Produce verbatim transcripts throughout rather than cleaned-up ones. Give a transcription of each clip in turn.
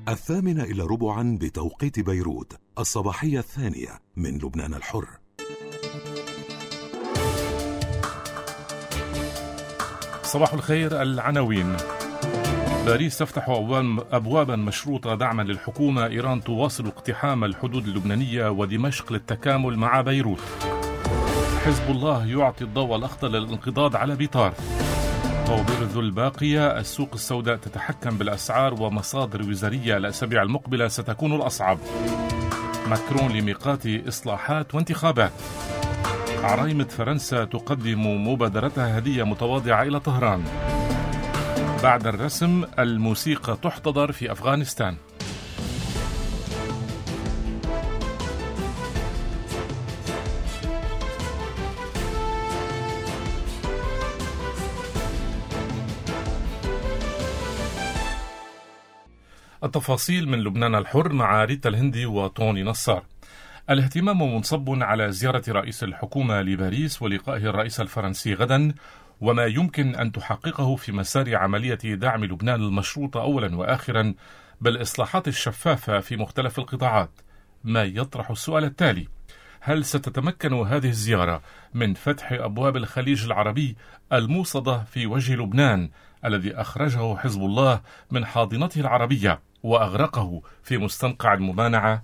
الثامنة إلى ربعا بتوقيت بيروت، الصباحية الثانية من لبنان الحر. صباح الخير. العناوين: باريس تفتح أبوابا مشروطة دعما للحكومة. إيران تواصل اقتحام الحدود اللبنانية ودمشق للتكامل مع بيروت. حزب الله يعطي الضوء الأخضر للانقضاض على بيطار. طوابير ذو الباقية. السوق السوداء تتحكم بالأسعار ومصادر وزارية الأسابيع المقبلة ستكون الأصعب. ماكرون لميقات إصلاحات وانتخابات. عرايمة فرنسا تقدم مبادرتها هدية متواضعة إلى طهران. بعد الرسم الموسيقى تحتضر في أفغانستان. التفاصيل من لبنان الحر مع ريتا الهندي وطوني نصار. الاهتمام منصب على زيارة رئيس الحكومة لباريس ولقائه الرئيس الفرنسي غدا، وما يمكن أن تحققه في مسار عملية دعم لبنان المشروطة أولا وآخرا بالإصلاحات الشفافة في مختلف القطاعات، ما يطرح السؤال التالي: هل ستتمكن هذه الزيارة من فتح أبواب الخليج العربي الموصدة في وجه لبنان الذي أخرجه حزب الله من حاضنته العربية وأغرقه في مستنقع الممانعة؟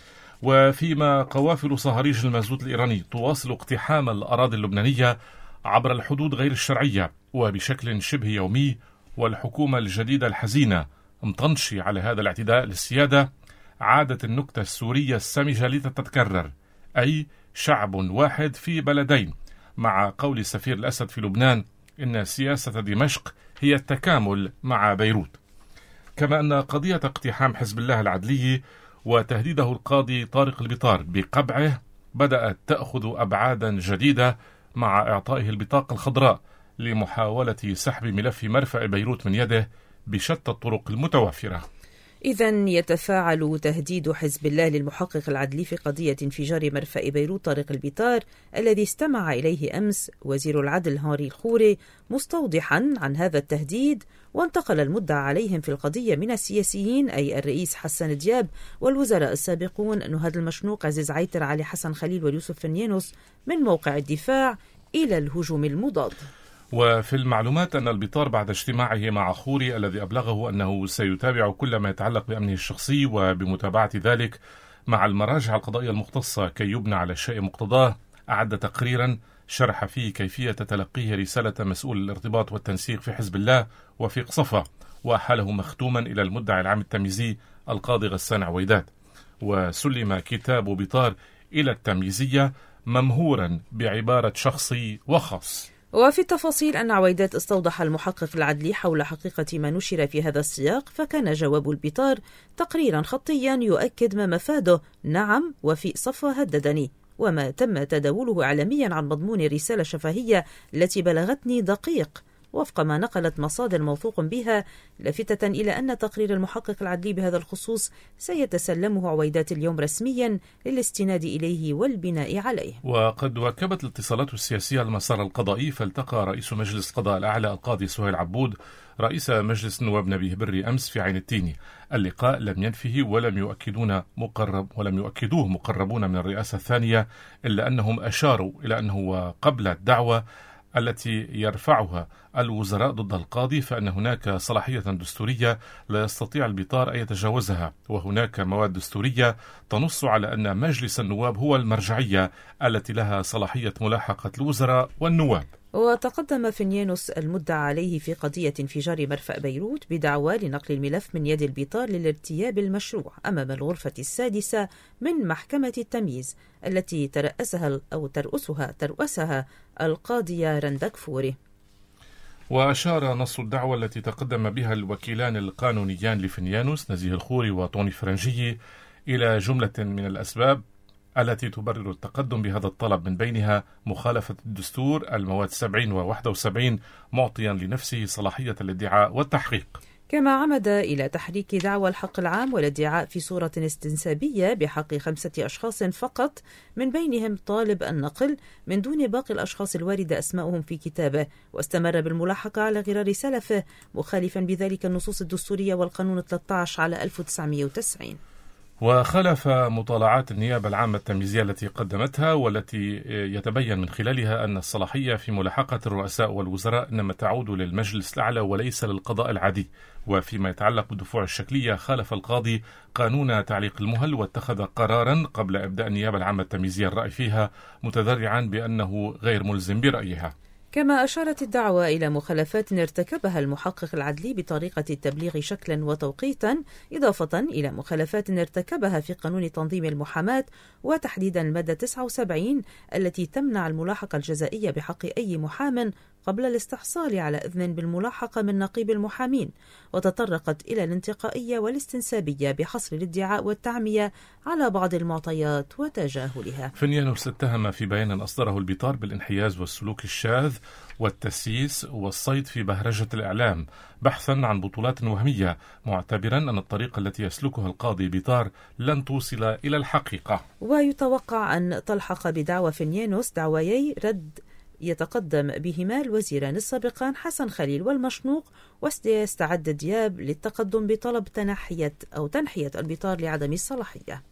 وفيما قوافل صهاريج المازوت الإيراني تواصل اقتحام الأراضي اللبنانية عبر الحدود غير الشرعية وبشكل شبه يومي، والحكومة الجديدة الحزينة مطنشي على هذا الاعتداء للسيادة، عادت النكتة السورية السمجة لتتكرر، أي شعب واحد في بلدين، مع قول سفير الأسد في لبنان إن سياسة دمشق هي التكامل مع بيروت. كما أن قضية اقتحام حزب الله العدلي وتهديده القاضي طارق البطار بقبعه بدأت تأخذ أبعادا جديدة مع إعطائه البطاقة الخضراء لمحاولة سحب ملف مرفأ بيروت من يده بشتى الطرق المتوافرة. إذن يتفاعل تهديد حزب الله للمحقق العدلي في قضية انفجار مرفأ بيروت طارق البطار الذي استمع إليه أمس وزير العدل هنري الخوري مستوضحا عن هذا التهديد، وانتقل المدعى عليهم في القضية من السياسيين أي الرئيس حسن دياب والوزراء السابقون نهاد المشنوق، عزيز عيتر، علي حسن خليل ويوسف فنيانوس من موقع الدفاع إلى الهجوم المضاد. وفي المعلومات أن البطار بعد اجتماعه مع خوري الذي أبلغه أنه سيتابع كل ما يتعلق بأمنه الشخصي وبمتابعة ذلك مع المراجع القضائية المختصة كي يبنى على الشيء مقتضاه، أعد تقريرا شرح فيه كيفية تلقيه رسالة مسؤول الارتباط والتنسيق في حزب الله في قصفة، وحاله مختوما إلى المدعي العام التمييزي القاضي غسان عويدات. وسلم كتاب بطار إلى التمييزية ممهورا بعبارة شخصي وخاص. وفي التفاصيل أن عويدات استوضح المحقق العدلي حول حقيقة ما نشر في هذا السياق، فكان جواب البطار تقريرا خطيا يؤكد ما مفاده نعم وفي صفوة هددني، وما تم تداوله إعلاميا عن مضمون الرسالة الشفهية التي بلغتني دقيق وفق ما نقلت مصادر موثوق بها، لافتة إلى أن تقرير المحقق العدلي بهذا الخصوص سيتسلمه عويدات اليوم رسميا للاستناد إليه والبناء عليه. وقد واكبت الاتصالات السياسية المسار القضائي، فالتقى رئيس مجلس القضاء الأعلى القاضي سهيل عبود رئيس مجلس النواب نبيه بري أمس في عين التيني. اللقاء لم ينفه ولم يؤكدون مقرب ولم يؤكدوه مقربون من الرئاسة الثانية، إلا أنهم أشاروا إلى أنه قبل الدعوة التي يرفعها الوزراء ضد القاضي فإن هناك صلاحية دستورية لا يستطيع البطار أن يتجاوزها، وهناك مواد دستورية تنص على أن مجلس النواب هو المرجعية التي لها صلاحية ملاحقة الوزراء والنواب. وتقدم فنيانوس المدعى عليه في قضية انفجار مرفأ بيروت بدعوى لنقل الملف من يد البطار للارتياب المشروع أمام الغرفة السادسة من محكمة التمييز التي ترأسها أو ترأسها ترأسها القاضية رندك فوري. وأشار نص الدعوة التي تقدم بها الوكيلان القانونيان لفنيانوس نزيه الخوري وطوني فرنجي إلى جملة من الأسباب التي تبرر التقدم بهذا الطلب، من بينها مخالفة الدستور المواد سبعين وواحد وسبعين معطيا لنفسه صلاحية الادعاء والتحقيق. كما عمد إلى تحريك دعوى الحق العام والادعاء في صورة استنسابية بحق خمسة أشخاص فقط، من بينهم طالب النقل، من دون باقي الأشخاص الواردة أسماؤهم في كتابه، واستمر بالملاحقة على غرار سلفه، مخالفا بذلك النصوص الدستورية والقانون ثلاثة عشر على ألف وتسعمائة وتسعين. وخالف مطالعات النيابة العامة التمييزية التي قدمتها، والتي يتبين من خلالها أن الصلاحية في ملاحقة الرؤساء والوزراء إنما تعود للمجلس الأعلى وليس للقضاء العادي. وفيما يتعلق بالدفوع الشكلية، خالف القاضي قانون تعليق المهل واتخذ قرارا قبل إبداء النيابة العامة التمييزية الرأي فيها، متذرعا بأنه غير ملزم برأيها. كما أشارت الدعوى إلى مخالفات ارتكبها المحقق العدلي بطريقة التبليغ شكلا وتوقيتا، إضافة إلى مخالفات ارتكبها في قانون تنظيم المحاماة، وتحديدا المادة تسعة وسبعين التي تمنع الملاحقة الجزائية بحق أي محام قبل الاستحصال على إذن بالملاحقة من نقيب المحامين، وتطرقت إلى الانتقائية والاستنسابية بحصر الادعاء والتعمية على بعض المعطيات وتجاهلها. فينيانوس اتهم في بيان أصدره البيطار بالانحياز والسلوك الشاذ والتسييس والصيد في بهرجة الإعلام بحثا عن بطولات وهمية، معتبرا أن الطريقة التي يسلكها القاضي بيطار لن توصل إلى الحقيقة. ويتوقع أن تلحق بدعوى فينيانوس دعوايي رد يتقدم بهما الوزيران السابقان حسن خليل والمشنوق، وسيستعد دياب للتقدم بطلب تنحية أو تنحية البيطار لعدم الصلاحية.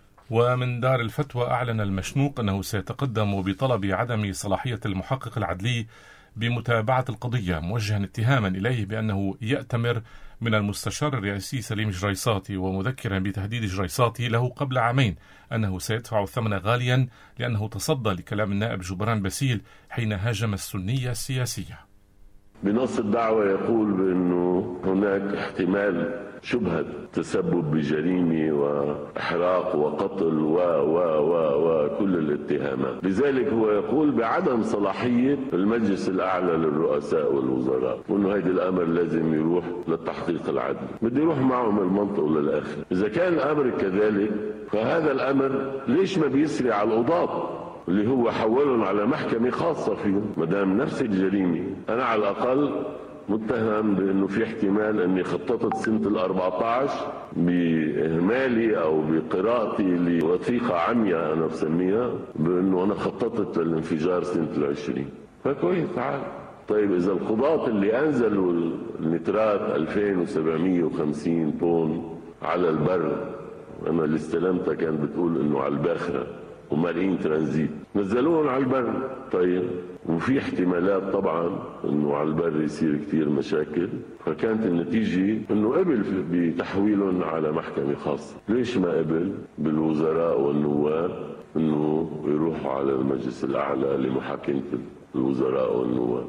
ومن دار الفتوى أعلن المشنوق أنه سيتقدم بطلب عدم صلاحية المحقق العدلي بمتابعة القضية، موجها اتهاما إليه بأنه يأتمر من المستشار الرئاسي سليم جريصاتي، ومذكرا بتهديد جريصاتي له قبل عامين أنه سيدفع الثمن غاليا لأنه تصدى لكلام النائب جبران باسيل حين هاجم السنية السياسية. بنص الدعوة يقول بأنه هناك احتمال شبهة تسبب بجريمة وإحراق وقتل و و و وكل الاتهامات، لذلك هو يقول بعدم صلاحية المجلس الأعلى للرؤساء والوزراء، وأنه هيدا الأمر لازم يروح للتحقيق العدلي. بدي يروح معهم المنطق للآخر. إذا كان الأمر كذلك فهذا الأمر ليش ما بيسري على القضاة اللي هو حولهم على محكمة خاصة فيهم؟ مدام نفس الجريمة، أنا على الأقل متهم بأنه في احتمال أني خططت سنة الأربعة عشر بإهمالي أو بقراءتي لوثيقة عمياء أنا بسميها بأنه أنا خططت الانفجار سنة العشرين. فكويس تعال. طيب إذا القضاة اللي أنزلوا النترات ألفين وسبعمائة وخمسين طن على البر، أنا اللي استلمتها كان بتقول أنه على الباخرة ومارين ترانزيت، نزلوهم على البر. طيب وفي احتمالات طبعا انه على البر يصير كثير مشاكل، فكانت النتيجة انه قبل بتحويلهم على محكمة خاصة. ليش ما قبل بالوزراء والنواب انه يروحوا على المجلس الاعلى لمحاكمة الوزراء والنواب؟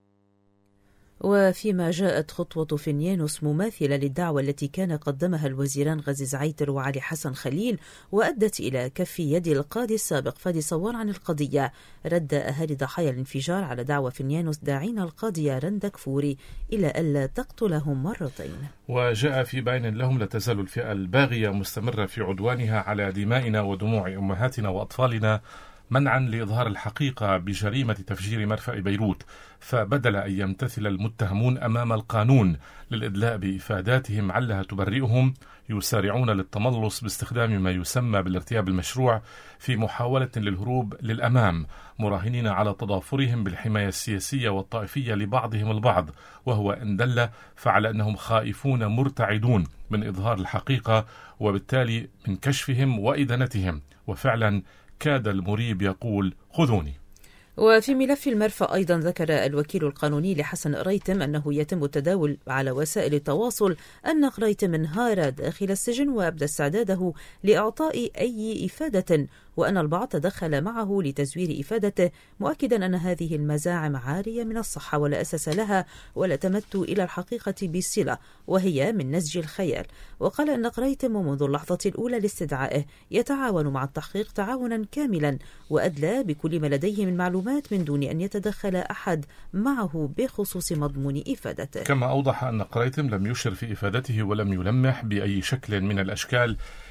وفيما جاءت خطوة فينيانوس مماثلة للدعوة التي كان قدمها الوزيران غازي زعيتر وعلي حسن خليل، وأدت إلى كف يد القاضي السابق فادي صوان عن القضية، رد أهالي ضحايا الانفجار على دعوى فينيانوس داعين القاضي رندا كفوري إلى ألا تقتلهم مرتين. وجاء في بيان لهم: لا تزال الفئة الباغية مستمرة في عدوانها على دمائنا ودموع أمهاتنا وأطفالنا منعا لإظهار الحقيقة بجريمة تفجير مرفأ بيروت، فبدل أن يمتثل المتهمون أمام القانون للإدلاء بإفاداتهم علها تبرئهم، يسارعون للتملص باستخدام ما يسمى بالارتياب المشروع في محاولة للهروب للأمام، مراهنين على تضافرهم بالحماية السياسية والطائفية لبعضهم البعض، وهو إن دل فعلى أنهم خائفون مرتعدون من إظهار الحقيقة وبالتالي من كشفهم وإدانتهم. وفعلا كاد المريب يقول: خذوني. وفي ملف المرفأ أيضا ذكر الوكيل القانوني لحسن قريتم أنه يتم التداول على وسائل التواصل أن قريتم انهار داخل السجن وأبدى استعداده لإعطاء أي إفادة، وأن البعض تدخل معه لتزوير إفادته، مؤكدا أن هذه المزاعم عارية من الصحة ولا أساس لها ولا تمت إلى الحقيقة بصلة، وهي من نسج الخيال. وقال أن قريتم منذ اللحظة الأولى لاستدعائه يتعاون مع التحقيق تعاونا كاملا، وأدلى بكل ما لديه من معلومات من دون أن يتدخل أحد معه بخصوص مضمون إفادته. كما أوضح أن قريتم لم يشر في إفادته ولم يلمح بأي شكل من الأشكال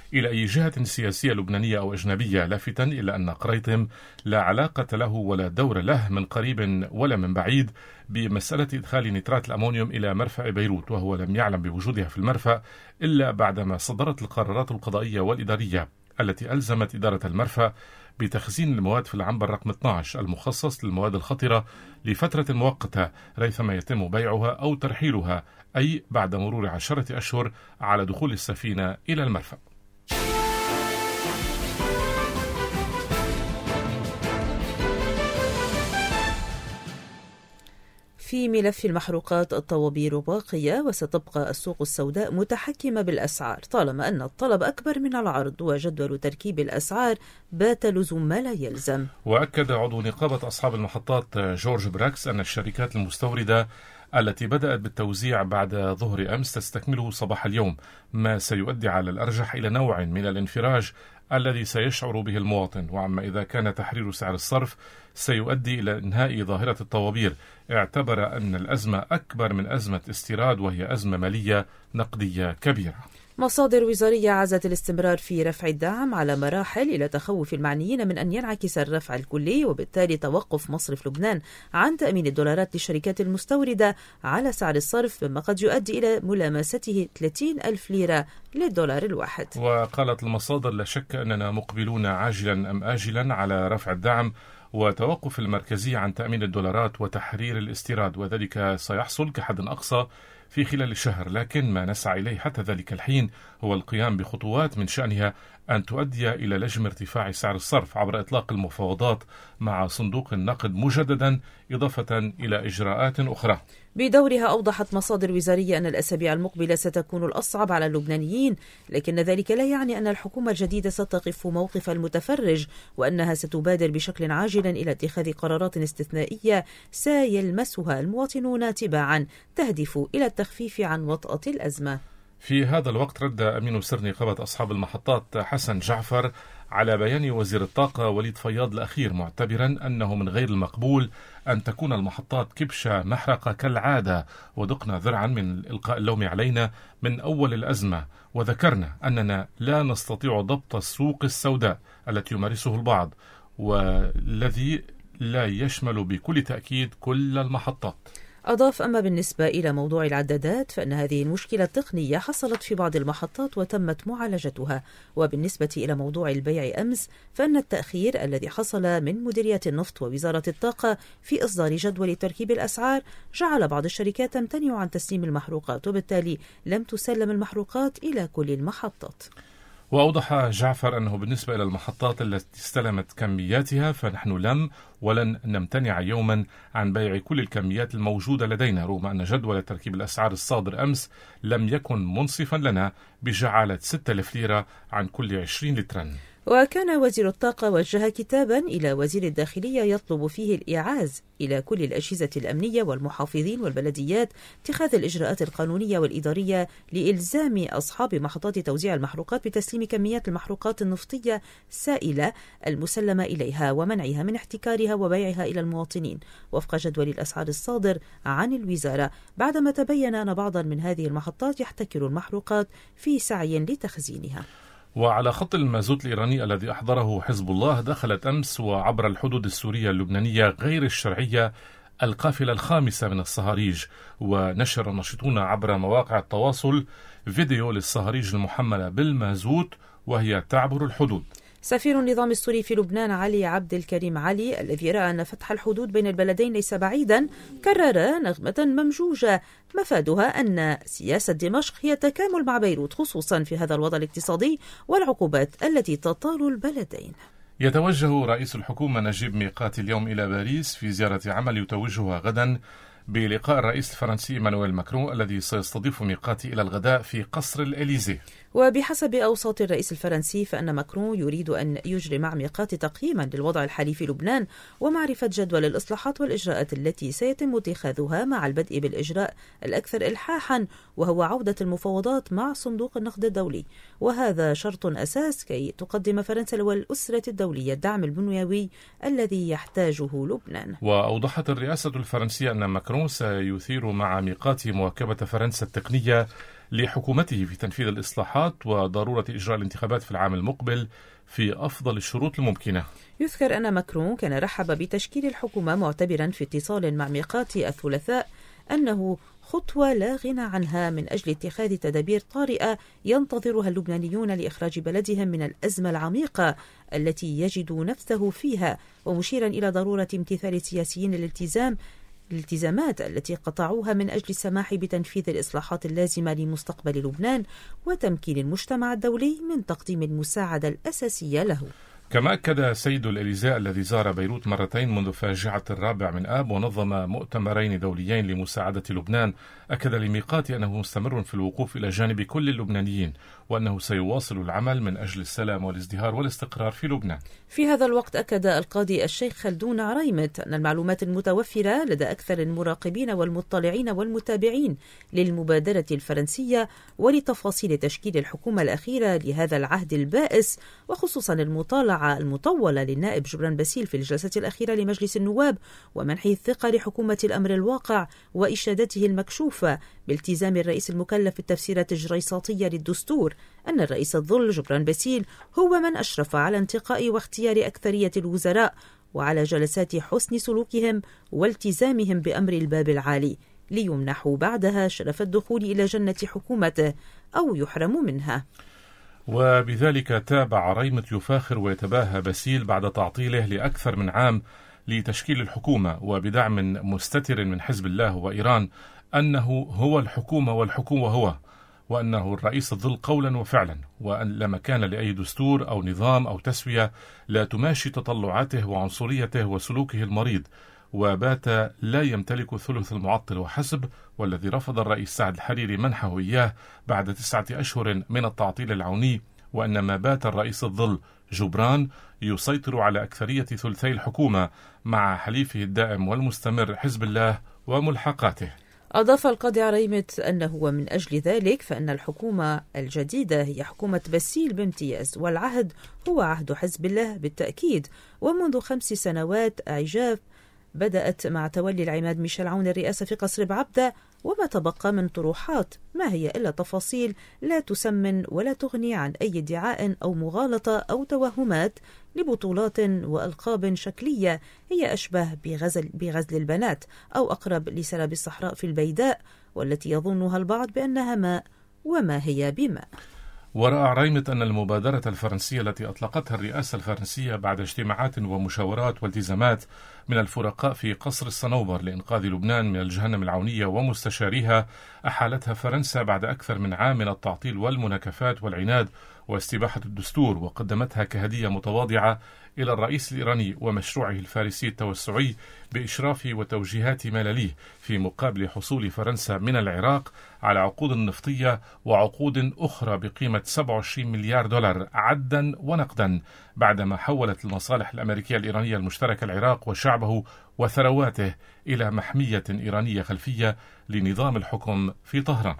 إلى أي جهة سياسية لبنانية أو أجنبية، لافتا إلى أن قريطم لا علاقة له ولا دور له من قريب ولا من بعيد بمسألة إدخال نترات الأمونيوم إلى مرفأ بيروت، وهو لم يعلم بوجودها في المرفأ إلا بعدما صدرت القرارات القضائية والإدارية التي ألزمت إدارة المرفأ بتخزين المواد في العنبر رقم اثني عشر المخصص للمواد الخطرة لفترة مؤقتة ريثما يتم بيعها أو ترحيلها، أي بعد مرور عشرة أشهر على دخول السفينة إلى المرفأ. في ملف المحروقات الطوابير باقية، وستبقى السوق السوداء متحكمة بالأسعار طالما أن الطلب أكبر من العرض، وجدول تركيب الأسعار بات لزوم ما لا يلزم. وأكد عضو نقابة أصحاب المحطات جورج براكس أن الشركات المستوردة التي بدأت بالتوزيع بعد ظهر أمس تستكمله صباح اليوم، ما سيؤدي على الأرجح إلى نوع من الانفراج الذي سيشعر به المواطن. وعما إذا كان تحرير سعر الصرف سيؤدي إلى إنهاء ظاهرة الطوابير، اعتبر أن الأزمة أكبر من أزمة استيراد، وهي أزمة مالية نقدية كبيرة. مصادر وزارية عزت الاستمرار في رفع الدعم على مراحل إلى تخوف المعنيين من أن ينعكس الرفع الكلي، وبالتالي توقف مصرف لبنان عن تأمين الدولارات للشركات المستوردة على سعر الصرف، مما قد يؤدي إلى ملامسته ثلاثين ألف ليرة للدولار الواحد. وقالت المصادر: لا شك أننا مقبلون عاجلا أم آجلا على رفع الدعم وتوقف المركزية عن تأمين الدولارات وتحرير الاستيراد، وذلك سيحصل كحد أقصى في خلال الشهر، لكن ما نسعى إليه حتى ذلك الحين هو القيام بخطوات من شأنها أن تؤدي إلى لجم ارتفاع سعر الصرف عبر إطلاق المفاوضات مع صندوق النقد مجددا، إضافة إلى إجراءات أخرى. بدورها أوضحت مصادر وزارية أن الأسابيع المقبلة ستكون الأصعب على اللبنانيين، لكن ذلك لا يعني أن الحكومة الجديدة ستقف موقف المتفرج، وأنها ستبادر بشكل عاجل إلى اتخاذ قرارات استثنائية سيلمسها المواطنون تباعا تهدف إلى التخفيف عن وطأة الأزمة. في هذا الوقت رد أمين سر نقابة أصحاب المحطات حسن جعفر على بيان وزير الطاقة وليد فياض الأخير، معتبرا أنه من غير المقبول أن تكون المحطات كبشة محرقة كالعادة، ودقنا ذرعا من إلقاء اللوم علينا من أول الأزمة، وذكرنا أننا لا نستطيع ضبط السوق السوداء التي يمارسه البعض، والذي لا يشمل بكل تأكيد كل المحطات. أضاف: أما بالنسبة إلى موضوع العدادات فإن هذه المشكلة التقنية حصلت في بعض المحطات وتمت معالجتها، وبالنسبة إلى موضوع البيع أمس فإن التأخير الذي حصل من مديرية النفط ووزارة الطاقة في إصدار جدول تركيب الأسعار جعل بعض الشركات تمتنع عن تسليم المحروقات، وبالتالي لم تسلم المحروقات إلى كل المحطات. وأوضح جعفر أنه بالنسبة إلى المحطات التي استلمت كمياتها فنحن لم ولن نمتنع يوما عن بيع كل الكميات الموجودة لدينا، رغم أن جدول تركيب الأسعار الصادر أمس لم يكن منصفا لنا بجعالة ستة آلاف ليرة عن كل عشرين لترا. وكان وزير الطاقة وجه كتابا إلى وزير الداخلية يطلب فيه الإعاز إلى كل الأجهزة الأمنية والمحافظين والبلديات اتخاذ الإجراءات القانونية والإدارية لإلزام أصحاب محطات توزيع المحروقات بتسليم كميات المحروقات النفطية السائلة المسلمة إليها ومنعها من احتكارها وبيعها إلى المواطنين وفق جدول الأسعار الصادر عن الوزارة، بعدما تبين أن بعضا من هذه المحطات يحتكر المحروقات في سعي لتخزينها. وعلى خط المازوت الإيراني الذي أحضره حزب الله، دخلت أمس وعبر الحدود السورية اللبنانية غير الشرعية القافلة الخامسة من الصهاريج، ونشر الناشطون عبر مواقع التواصل فيديو للصهاريج المحملة بالمازوت وهي تعبر الحدود. سفير النظام السوري في لبنان علي عبد الكريم علي، الذي رأى أن فتح الحدود بين البلدين ليس بعيدا، كرر نغمة ممجوجة مفادها أن سياسة دمشق هي التكامل مع بيروت، خصوصا في هذا الوضع الاقتصادي والعقوبات التي تطال البلدين. يتوجه رئيس الحكومة نجيب ميقاتي اليوم إلى باريس في زيارة عمل يتوجهها غدا بلقاء الرئيس الفرنسي إيمانويل ماكرون الذي سيستضيف ميقاتي إلى الغداء في قصر الإليزيه. وبحسب أوساط الرئيس الفرنسي فإن ماكرون يريد أن يجري مع ميقاتي تقييما للوضع الحالي في لبنان ومعرفة جدول الإصلاحات والإجراءات التي سيتم اتخاذها مع البدء بالإجراء الأكثر إلحاحا، وهو عودة المفاوضات مع صندوق النقد الدولي، وهذا شرط أساس كي تقدم فرنسا والأسرة الدولية الدعم البنيوي الذي يحتاجه لبنان. وأوضحت الرئاسة الفرنسية أن ماكرون سيثير مع ميقاتي مواكبة فرنسا التقنية لحكومته في تنفيذ الإصلاحات وضرورة إجراء الانتخابات في العام المقبل في أفضل الشروط الممكنة. يذكر أن ماكرون كان رحب بتشكيل الحكومة، معتبرا في اتصال مع ميقات الثلاثاء أنه خطوة لا غنى عنها من أجل اتخاذ تدابير طارئة ينتظرها اللبنانيون لإخراج بلدهم من الأزمة العميقة التي يجد نفسه فيها، ومشيرا إلى ضرورة امتثال السياسيين الالتزام الالتزامات التي قطعوها من أجل السماح بتنفيذ الإصلاحات اللازمة لمستقبل لبنان وتمكين المجتمع الدولي من تقديم المساعدة الأساسية له. كما أكد سيد الإليزاء الذي زار بيروت مرتين منذ فاجعة الرابع من آب ونظم مؤتمرين دوليين لمساعدة لبنان، أكد لميقات أنه مستمر في الوقوف إلى جانب كل اللبنانيين وأنه سيواصل العمل من أجل السلام والازدهار والاستقرار في لبنان. في هذا الوقت أكد القاضي الشيخ خلدون عريمت أن المعلومات المتوفرة لدى أكثر المراقبين والمطلعين والمتابعين للمبادرة الفرنسية ولتفاصيل تشكيل الحكومة الأخيرة لهذا العهد البائس، وخصوصا المطالعة المطولة للنائب جبران باسيل في الجلسة الأخيرة لمجلس النواب ومنحه الثقة لحكومة الأمر الواقع وإشادته المكشوفة بالتزام الرئيس المكلف بالتفسيرات الجريصاتية للدستور أن الرئيس الظل جبران باسيل هو من أشرف على انتقاء واختيار أكثرية الوزراء وعلى جلسات حسن سلوكهم والتزامهم بأمر الباب العالي، ليمنحوا بعدها شرف الدخول إلى جنة حكومته أو يحرموا منها. وبذلك تابع ريمت يفاخر ويتباهى باسيل بعد تعطيله لأكثر من عام لتشكيل الحكومة وبدعم مستتر من حزب الله وإيران أنه هو الحكومة والحكومة هو، وأنه الرئيس الظل قولا وفعلا، وأن لا مكان لأي دستور أو نظام أو تسوية لا تماشي تطلعاته وعنصريته وسلوكه المريض، وبات لا يمتلك ثلث المعطل وحسب، والذي رفض الرئيس سعد الحريري منحه إياه بعد تسعة أشهر من التعطيل العوني، وأن ما بات الرئيس الظل جبران يسيطر على أكثرية ثلثي الحكومة مع حليفه الدائم والمستمر حزب الله وملحقاته. أضاف القاضي عريمت أنه ومن أجل ذلك فإن الحكومة الجديدة هي حكومة باسيل بامتياز، والعهد هو عهد حزب الله بالتأكيد، ومنذ خمس سنوات إعجاف بدأت مع تولي العماد ميشيل عون الرئاسة في قصر بعبدة، وما تبقى من طروحات ما هي إلا تفاصيل لا تسمن ولا تغني عن أي ادعاء أو مغالطة أو توهمات لبطولات وألقاب شكلية هي أشبه بغزل, بغزل البنات أو أقرب لسراب الصحراء في البيداء، والتي يظنها البعض بأنها ماء وما هي بماء. ورأى عريمت أن المبادرة الفرنسية التي أطلقتها الرئاسة الفرنسية بعد اجتماعات ومشاورات والتزامات من الفرقاء في قصر الصنوبر لإنقاذ لبنان من الجهنم العونية ومستشاريها، أحالتها فرنسا بعد أكثر من عام من التعطيل والمناكفات والعناد واستباحة الدستور، وقدمتها كهدية متواضعة إلى الرئيس الإيراني ومشروعه الفارسي التوسعي بإشراف وتوجيهات ملاليه، في مقابل حصول فرنسا من العراق على عقود نفطية وعقود أخرى بقيمة سبعة وعشرين مليار دولار عدا ونقدا، بعدما حولت المصالح الأمريكية الإيرانية المشتركة العراق وشعبه وثرواته إلى محمية إيرانية خلفية لنظام الحكم في طهران.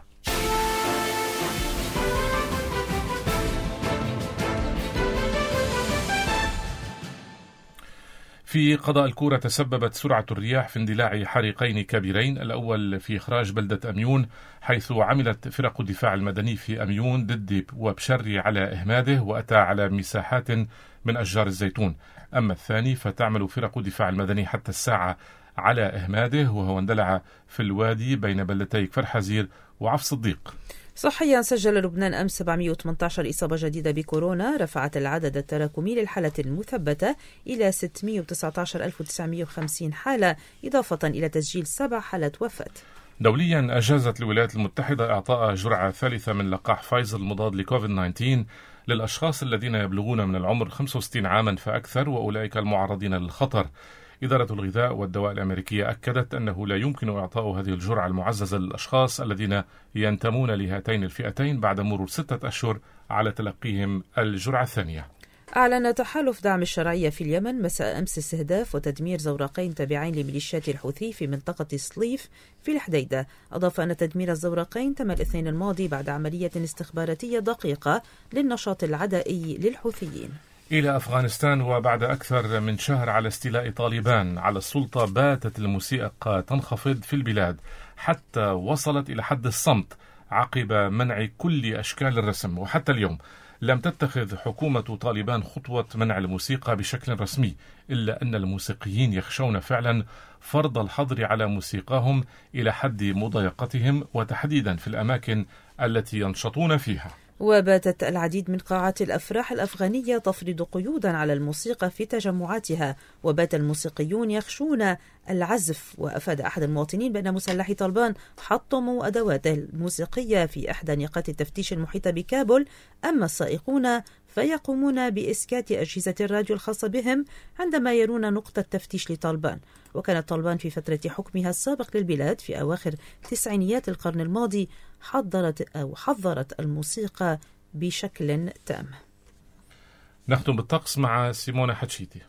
في قضاء الكورة تسببت سرعة الرياح في اندلاع حريقين كبيرين، الأول في إخراج بلدة أميون حيث عملت فرق الدفاع المدني في أميون ضد وبشري على إهماده وأتى على مساحات من أشجار الزيتون، أما الثاني فتعمل فرق الدفاع المدني حتى الساعة على إهماده وهو اندلع في الوادي بين بلدتي كفر حزير وعف صديق. صحيا سجل لبنان أمس سبعمائة وثمانية عشر إصابة جديدة بكورونا، رفعت العدد التراكمي للحالة المثبتة إلى ستمائة وتسعة عشر ألف وتسعمائة وخمسين حالة، إضافة إلى تسجيل سبع حالات وفاة. دوليا أجازت الولايات المتحدة إعطاء جرعة ثالثة من لقاح فايزر المضاد لكوفيد تسعة عشر للأشخاص الذين يبلغون من العمر خمسة وستين عاما فأكثر وأولئك المعرضين للخطر. إدارة الغذاء والدواء الأمريكية أكدت أنه لا يمكن إعطاء هذه الجرعة المعززة للأشخاص الذين ينتمون لهاتين الفئتين بعد مرور ستة أشهر على تلقيهم الجرعة الثانية. أعلن تحالف دعم الشرعية في اليمن مساء أمس استهداف وتدمير زورقين تابعين لميليشيات الحوثي في منطقة صليف في الحديدة. أضاف أن تدمير الزورقين تم الاثنين الماضي بعد عملية استخباراتية دقيقة للنشاط العدائي للحوثيين. إلى أفغانستان، وبعد أكثر من شهر على استيلاء طالبان على السلطة باتت الموسيقى تنخفض في البلاد حتى وصلت إلى حد الصمت عقب منع كل أشكال الرسم. وحتى اليوم لم تتخذ حكومة طالبان خطوة منع الموسيقى بشكل رسمي، إلا أن الموسيقيين يخشون فعلا فرض الحظر على موسيقاهم إلى حد مضايقتهم، وتحديدا في الأماكن التي ينشطون فيها. وباتت العديد من قاعات الأفراح الأفغانية تفرض قيودا على الموسيقى في تجمعاتها، وبات الموسيقيون يخشون العزف. وأفاد أحد المواطنين بأن مسلحي طالبان حطموا أدواته الموسيقية في إحدى نقاط التفتيش المحيطة بكابول، أما السائقون فيقومون بإسكات أجهزة الراديو الخاصة بهم عندما يرون نقطة تفتيش لطالبان. وكانت طالبان في فترة حكمها السابق للبلاد في أواخر تسعينيات القرن الماضي حضرت أو حضرت الموسيقى بشكل تام. نختم بالطقس مع سيمونة حتشيتي.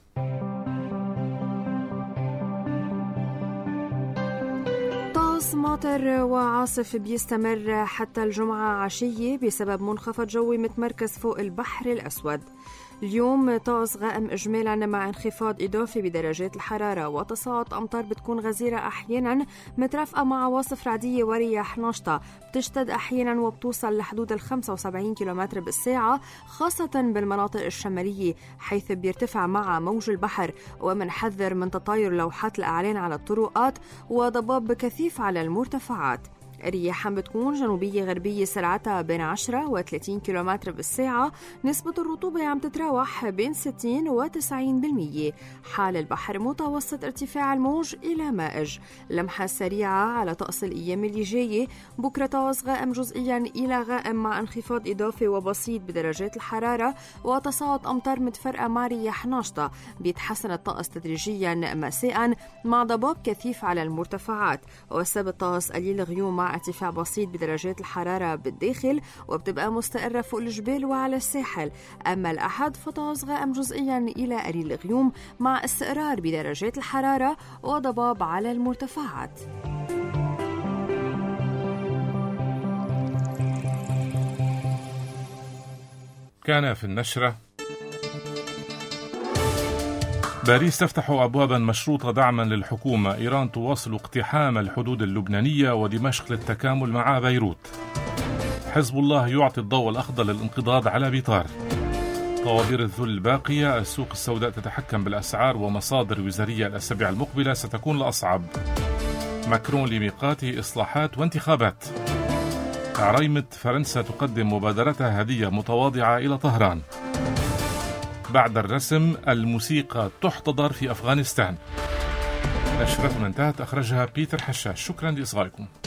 طقس ماطر وعاصف بيستمر حتى الجمعة عشية بسبب منخفض جوي متمركز فوق البحر الأسود. اليوم طقس غائم إجمالا مع انخفاض إضافي بدرجات الحرارة وتصاعد أمطار بتكون غزيرة أحيانا مترافقة مع عواصف رعدية ورياح نشطة بتشتد أحيانا وبتوصل لحدود ال خمسة وسبعين كيلومتر بالساعة، خاصة بالمناطق الشمالية حيث بيرتفع مع موج البحر، ومنحذر من تطاير لوحات الأعلان على الطرقات وضباب كثيف على المرتفعات. الرياح بتكون جنوبية غربية سرعتها بين عشرة وثلاثين كيلومتر بالساعة، نسبة الرطوبة عم تتراوح بين ستين وتسعين بالمية. حال البحر متوسط ارتفاع الموج إلى مائج. لمحة سريعة على طقس الأيام اللي جاية: بكرة طقس غائم جزئيا إلى غائم مع انخفاض إضافي وبسيط بدرجات الحرارة وتصاعد أمطار متفرقة مع رياح ناشطة. بيتحسن الطقس تدريجيا مساء مع ضباب كثيف على المرتفعات، والسبت طقس قليل غيوم مع ارتفاع بسيط بدرجات الحرارة بالداخل وبتبقى مستقرة فوق الجبال وعلى الساحل. أما الأحد فطقس غائم جزئيا إلى قليل غيوم مع استقرار بدرجات الحرارة وضباب على المرتفعات. كان في النشرة: باريس تفتح أبوابا مشروطة دعما للحكومة. إيران تواصل اقتحام الحدود اللبنانية ودمشق للتكامل مع بيروت. حزب الله يعطي الضوء الأخضر للانقضاض على بيطار. طوابير الذل باقية. السوق السوداء تتحكم بالأسعار ومصادر وزارية الأسابيع المقبلة ستكون الأصعب. ماكرون لميقاته إصلاحات وانتخابات. عريمة فرنسا تقدم مبادرتها هدية متواضعة إلى طهران. بعد الرسم الموسيقى تحتضر في أفغانستان. نشرتنا انتهت، أخرجها بيتر حشاش. شكرا لإصغائكم.